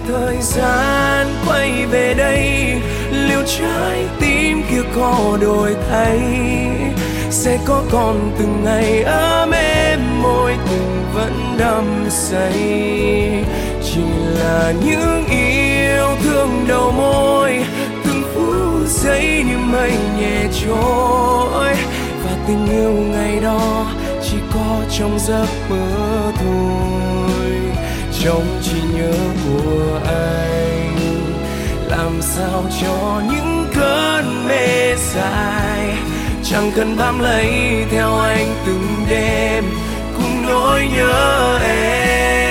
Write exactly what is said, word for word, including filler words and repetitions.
thời gian quay về đây, liệu trái tim kia có đổi thay, sẽ có còn từng ngày ấm êm môi tình vẫn đắm say. Chỉ là những yêu thương đầu môi, từng phút giây như mây nhẹ trôi, và tình yêu ngày đó chỉ có trong giấc mơ thôi, trong trí nhớ của anh. Làm sao cho những cơn mê dài chẳng cần bám lấy theo anh từng đêm cùng nỗi nhớ em.